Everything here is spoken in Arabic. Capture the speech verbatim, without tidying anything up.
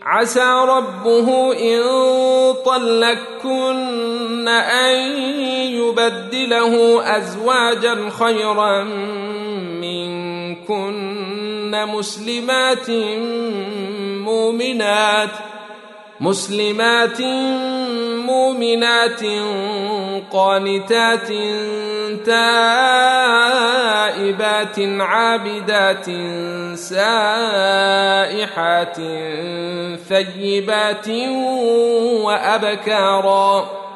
عسى ربه إن طلقكن أن يبدله أزواجا خيرا منكن مسلمات مؤمنات مسلمات مؤمنات قانتات تائبات عابدات سائحات ثيبات وأبكارا